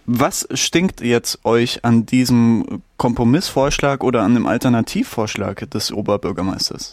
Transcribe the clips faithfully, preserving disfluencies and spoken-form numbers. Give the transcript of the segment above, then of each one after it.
Was stinkt jetzt euch an diesem Kompromissvorschlag oder an dem Alternativvorschlag des Oberbürgermeisters?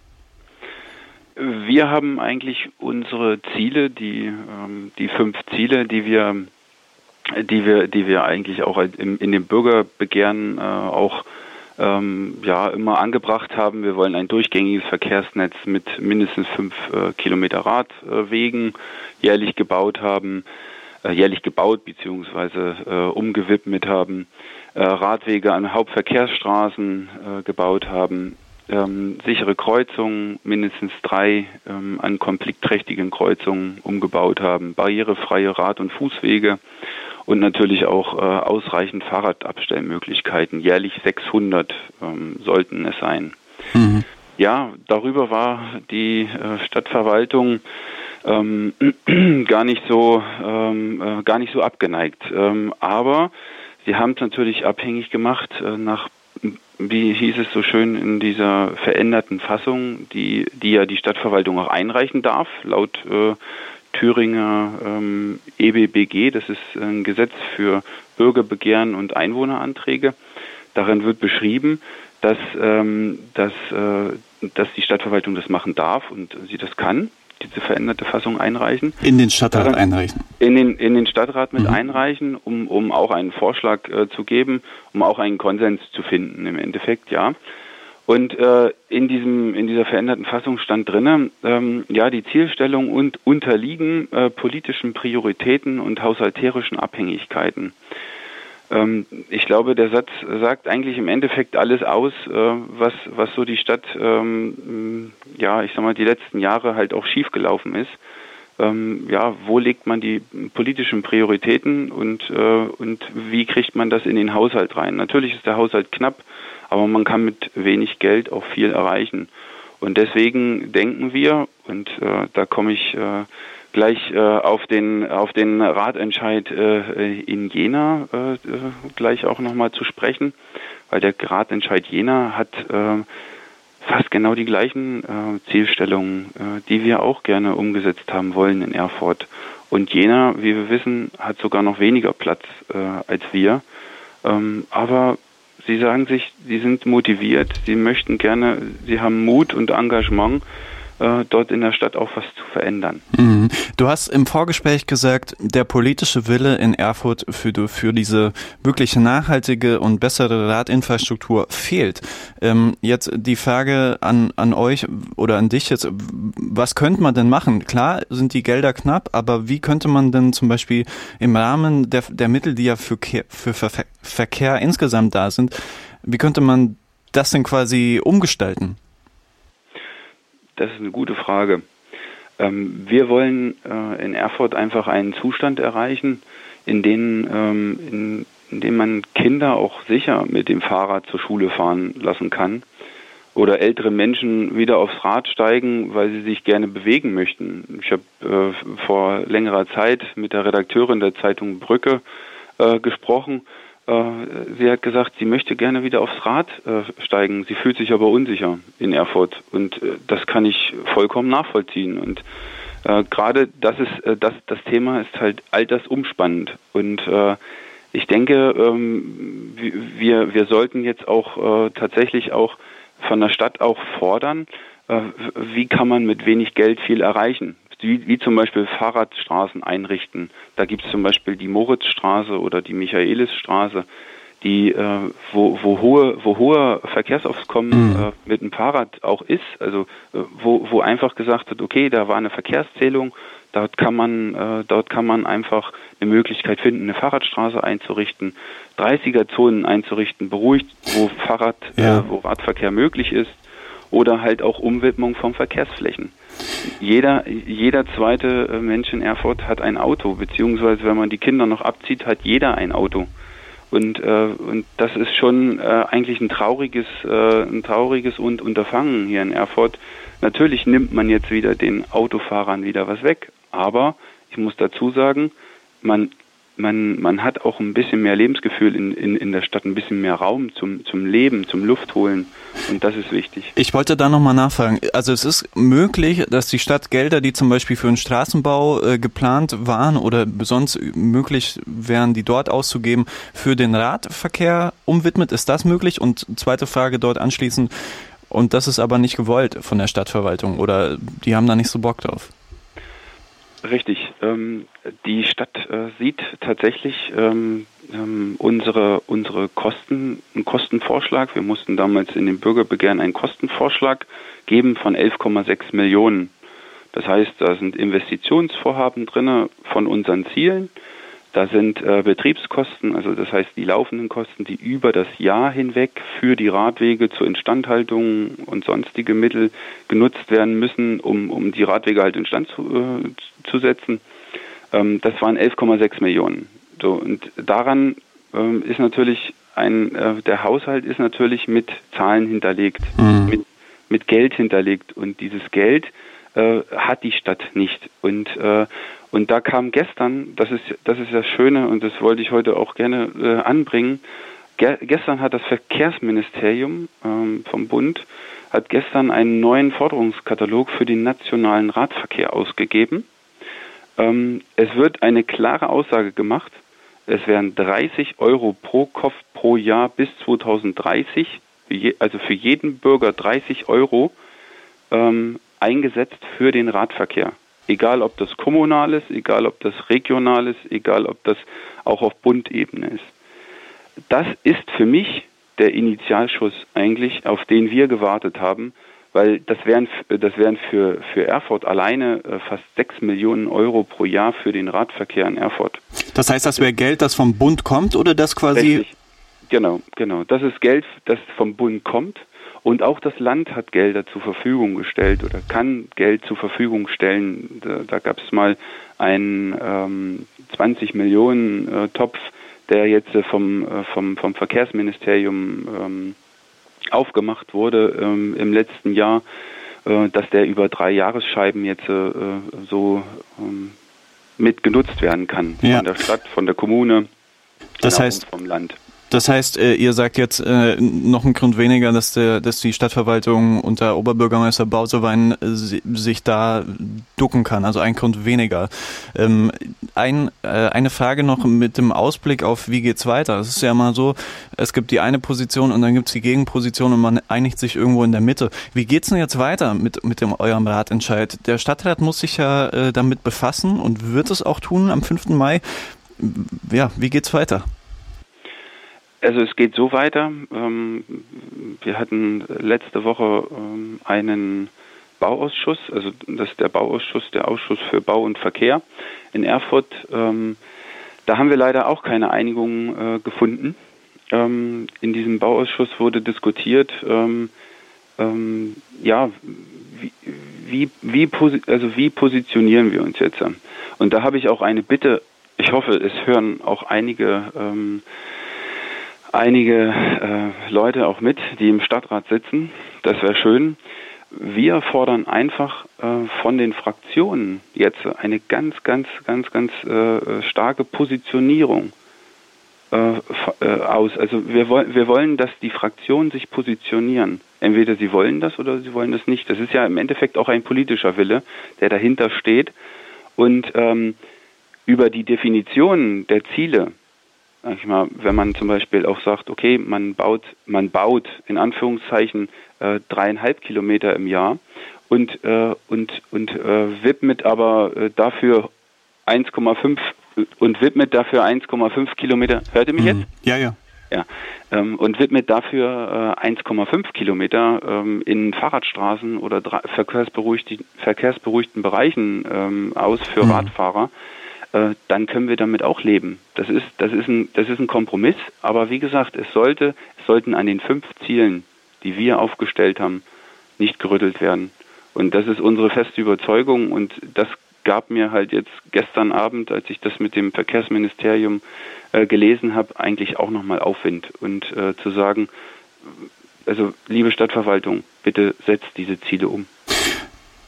Wir haben eigentlich unsere Ziele, die, die fünf Ziele, die wir, die wir, die wir eigentlich auch in, in dem Bürgerbegehren auch ähm, ja, immer angebracht haben. Wir wollen ein durchgängiges Verkehrsnetz mit mindestens fünf äh, Kilometer Radwegen jährlich gebaut haben. jährlich gebaut bzw. Äh, umgewidmet haben, äh, Radwege an Hauptverkehrsstraßen äh, gebaut haben, ähm, sichere Kreuzungen, mindestens drei ähm, an konfliktträchtigen Kreuzungen umgebaut haben, barrierefreie Rad- und Fußwege und natürlich auch äh, ausreichend Fahrradabstellmöglichkeiten. Jährlich sechshundert ähm, sollten es sein. Mhm. Ja, darüber war die äh, Stadtverwaltung Ähm, gar nicht so ähm, äh, gar nicht so abgeneigt. Ähm, aber sie haben es natürlich abhängig gemacht äh, nach, wie hieß es so schön, in dieser veränderten Fassung, die die ja die Stadtverwaltung auch einreichen darf, laut äh, Thüringer ähm, E B B G, das ist ein Gesetz für Bürgerbegehren und Einwohneranträge. Darin wird beschrieben, dass, ähm, dass, äh, dass die Stadtverwaltung das machen darf und sie das kann, diese veränderte Fassung einreichen. In den Stadtrat Daran, einreichen. In den, in den Stadtrat mit mhm. einreichen, um, um auch einen Vorschlag äh, zu geben, um auch einen Konsens zu finden im Endeffekt, ja. Und äh, in diesem in dieser veränderten Fassung stand drinne, ähm, ja, die Zielstellung und unterliegen äh, politischen Prioritäten und haushalterischen Abhängigkeiten. Ähm, ich glaube, der Satz sagt eigentlich im Endeffekt alles aus, äh, was was so die Stadt, ähm, ja, ich sag mal, die letzten Jahre halt auch schiefgelaufen ist. Ähm, ja, wo legt man die politischen Prioritäten und äh, und wie kriegt man das in den Haushalt rein? Natürlich ist der Haushalt knapp, aber man kann mit wenig Geld auch viel erreichen. Und deswegen denken wir, und äh, da komme ich äh, gleich äh, auf den auf den Ratentscheid äh, in Jena äh, gleich auch nochmal zu sprechen, weil der Ratentscheid Jena hat äh, fast genau die gleichen äh, Zielstellungen, äh, die wir auch gerne umgesetzt haben wollen in Erfurt. Und Jena, wie wir wissen, hat sogar noch weniger Platz äh, als wir. Ähm, aber sie sagen sich, sie sind motiviert, sie möchten gerne, sie haben Mut und Engagement, äh, dort in der Stadt auch was zu verändern. Mhm. Du hast im Vorgespräch gesagt, der politische Wille in Erfurt für, für diese wirklich nachhaltige und bessere Radinfrastruktur fehlt. Ähm, jetzt die Frage an, an euch oder an dich jetzt, was könnte man denn machen? Klar sind die Gelder knapp, aber wie könnte man denn zum Beispiel im Rahmen der, der Mittel, die ja für, für Ver- Verkehr insgesamt da sind, wie könnte man das denn quasi umgestalten? Das ist eine gute Frage. Ähm, wir wollen äh, in Erfurt einfach einen Zustand erreichen, in dem, ähm, in, in dem man Kinder auch sicher mit dem Fahrrad zur Schule fahren lassen kann oder ältere Menschen wieder aufs Rad steigen, weil sie sich gerne bewegen möchten. Ich habe äh, vor längerer Zeit mit der Redakteurin der Zeitung Brücke äh, gesprochen. Sie hat gesagt, sie möchte gerne wieder aufs Rad äh, steigen. Sie fühlt sich aber unsicher in Erfurt. Und äh, das kann ich vollkommen nachvollziehen. Und äh, gerade das ist äh, das, das Thema ist halt altersumspannend. Und äh, ich denke, ähm, wir, wir sollten jetzt auch äh, tatsächlich auch von der Stadt auch fordern, äh, wie kann man mit wenig Geld viel erreichen. Wie, wie zum Beispiel Fahrradstraßen einrichten. Da gibt es zum Beispiel die Moritzstraße oder die Michaelisstraße, die äh, wo, wo hohe wo hoher Verkehrsaufkommen mhm. äh, mit dem Fahrrad auch ist. Also äh, wo wo einfach gesagt wird, okay, da war eine Verkehrszählung, dort kann man äh, dort kann man einfach eine Möglichkeit finden, eine Fahrradstraße einzurichten, dreißiger-Zonen einzurichten, beruhigt, wo Fahrrad ja. äh, wo Radverkehr möglich ist, oder halt auch Umwidmung von Verkehrsflächen. Jeder, jeder zweite Mensch in Erfurt hat ein Auto, beziehungsweise wenn man die Kinder noch abzieht, hat jeder ein Auto. Und, äh, und das ist schon äh, eigentlich ein trauriges, äh, ein trauriges und Unterfangen hier in Erfurt. Natürlich nimmt man jetzt wieder den Autofahrern wieder was weg, aber ich muss dazu sagen, man man, man hat auch ein bisschen mehr Lebensgefühl in, in, in der Stadt, ein bisschen mehr Raum zum, zum Leben, zum Luftholen. Und das ist wichtig. Ich wollte da nochmal nachfragen. Also es ist möglich, dass die Stadt Gelder, die zum Beispiel für den Straßenbau äh, geplant waren oder sonst möglich wären, die dort auszugeben, für den Radverkehr umwidmet. Ist das möglich? Und zweite Frage dort anschließend. Und das ist aber nicht gewollt von der Stadtverwaltung oder die haben da nicht so Bock drauf? Richtig. Ähm, die Stadt äh, sieht tatsächlich ähm, ähm, unsere, unsere Kosten, einen Kostenvorschlag. Wir mussten damals in dem Bürgerbegehren einen Kostenvorschlag geben von elf Komma sechs Millionen. Das heißt, da sind Investitionsvorhaben drin von unseren Zielen. Da sind äh, Betriebskosten, also das heißt die laufenden Kosten, die über das Jahr hinweg für die Radwege zur Instandhaltung und sonstige Mittel genutzt werden müssen, um, um die Radwege halt instand zu, äh, zu setzen. Ähm, das waren elf Komma sechs Millionen. So, und daran ähm, ist natürlich ein, äh, der Haushalt ist natürlich mit Zahlen hinterlegt, mhm. mit, mit Geld hinterlegt. Und dieses Geld äh, hat die Stadt nicht. Und äh, Und da kam gestern, das ist das ist das Schöne und das wollte ich heute auch gerne äh, anbringen, Ge- gestern hat das Verkehrsministerium ähm, vom Bund, hat gestern einen neuen Forderungskatalog für den nationalen Radverkehr ausgegeben. Ähm, es wird eine klare Aussage gemacht, es werden dreißig Euro pro Kopf pro Jahr bis zweitausenddreißig, also für jeden Bürger dreißig Euro ähm, eingesetzt für den Radverkehr. Egal, ob das kommunal ist, egal, ob das regional ist, egal, ob das auch auf Bundebene ist. Das ist für mich der Initialschuss eigentlich, auf den wir gewartet haben, weil das wären, das wären für, für Erfurt alleine fast sechs Millionen Euro pro Jahr für den Radverkehr in Erfurt. Das heißt, das wäre Geld, das vom Bund kommt oder das quasi... Richtig. Genau, genau. Das ist Geld, das vom Bund kommt. Und auch das Land hat Gelder zur Verfügung gestellt oder kann Geld zur Verfügung stellen. Da, da gab es mal einen ähm, zwanzig Millionen äh, Topf, der jetzt äh, vom, äh, vom, vom Verkehrsministerium ähm, aufgemacht wurde ähm, im letzten Jahr, äh, dass der über drei Jahresscheiben jetzt äh, so ähm, mit genutzt werden kann. Von ja. der Stadt, von der Kommune, das heißt, vom Land. Das heißt, ihr sagt jetzt äh, noch einen Grund weniger, dass, der, dass die Stadtverwaltung unter Oberbürgermeister Bausewein äh, sich da ducken kann, also ein Grund weniger. Ähm, ein, äh, eine Frage noch mit dem Ausblick auf, wie geht's weiter? Es ist ja immer so, es gibt die eine Position und dann gibt's die Gegenposition und man einigt sich irgendwo in der Mitte. Wie geht's denn jetzt weiter mit, mit dem eurem Ratentscheid? Der Stadtrat muss sich ja äh, damit befassen und wird es auch tun am fünften Mai. Ja, wie geht's weiter? Also es geht so weiter. Ähm, wir hatten letzte Woche ähm, einen Bauausschuss, also das ist der Bauausschuss, der Ausschuss für Bau und Verkehr in Erfurt. Ähm, da haben wir leider auch keine Einigung äh, gefunden. Ähm, in diesem Bauausschuss wurde diskutiert, ähm, ähm, ja, wie, wie, wie, posi- also wie positionieren wir uns jetzt? Und da habe ich auch eine Bitte. Ich hoffe, es hören auch einige ähm, einige äh, Leute auch mit, die im Stadtrat sitzen. Das wäre schön. Wir fordern einfach äh, von den Fraktionen jetzt eine ganz, ganz, ganz, ganz äh, starke Positionierung äh, äh, aus. Also wir, woll- wir wollen, dass die Fraktionen sich positionieren. Entweder sie wollen das oder sie wollen das nicht. Das ist ja im Endeffekt auch ein politischer Wille, der dahinter steht. Und ähm, über die Definition der Ziele, sag ich mal, wenn man zum Beispiel auch sagt, okay, man baut, man baut in Anführungszeichen äh, dreieinhalb Kilometer im Jahr und äh, und und äh, widmet aber äh, dafür eins Komma fünf und widmet dafür eins Komma fünf Kilometer. Hört ihr mich jetzt? Ja, ja. Ja. Ähm, und widmet dafür äh, eins Komma fünf Kilometer ähm, in Fahrradstraßen oder dra- verkehrsberuhigten, verkehrsberuhigten Bereichen ähm, aus für mhm. Radfahrer. Dann können wir damit auch leben. Das ist, das ist ein, das ist ein Kompromiss, aber wie gesagt, es sollte, es sollten an den fünf Zielen, die wir aufgestellt haben, nicht gerüttelt werden. Und das ist unsere feste Überzeugung und das gab mir halt jetzt gestern Abend, als ich das mit dem Verkehrsministerium äh, gelesen habe, eigentlich auch nochmal Aufwind und äh, zu sagen, also liebe Stadtverwaltung, bitte setzt diese Ziele um.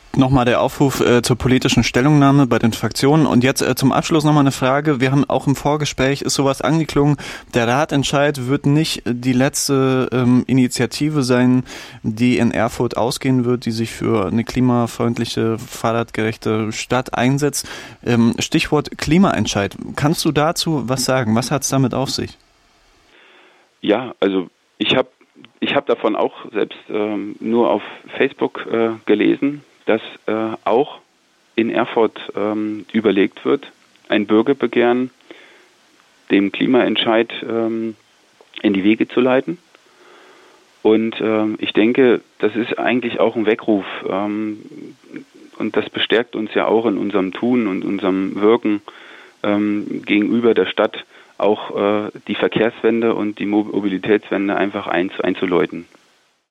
Nochmal der Aufruf äh, zur politischen Stellungnahme bei den Fraktionen. Und jetzt äh, zum Abschluss nochmal eine Frage. Wir haben auch im Vorgespräch, ist sowas angeklungen, der Ratentscheid wird nicht die letzte ähm, Initiative sein, die in Erfurt ausgehen wird, die sich für eine klimafreundliche, fahrradgerechte Stadt einsetzt. Ähm, Stichwort Klimaentscheid. Kannst du dazu was sagen? Was hat es damit auf sich? Ja, also ich habe ich hab davon auch selbst ähm, nur auf Facebook äh, gelesen, dass äh, auch in Erfurt ähm, überlegt wird, ein Bürgerbegehren dem Klimaentscheid ähm, in die Wege zu leiten. Und ähm, ich denke, das ist eigentlich auch ein Weckruf. Ähm, und das bestärkt uns ja auch in unserem Tun und unserem Wirken ähm, gegenüber der Stadt, auch äh, die Verkehrswende und die Mobilitätswende einfach einz- einzuläuten.